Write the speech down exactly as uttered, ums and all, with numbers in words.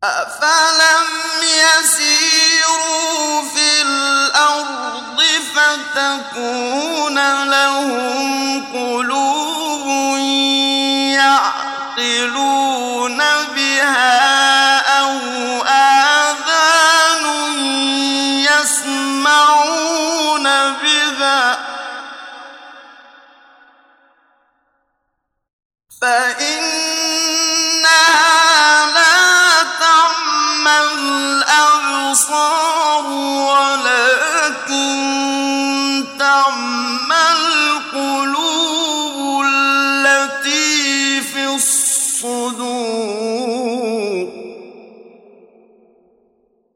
أَفَلَمْ يَسِيرُوا فِي الْأَرْضِ فَتَكُونَ لَهُمْ قُلُوبٌ يَعْقِلُونَ بِهَا أَوْ آذَانٌ يَسْمَعُونَ بِهَا ۖ فَإِنَّمَا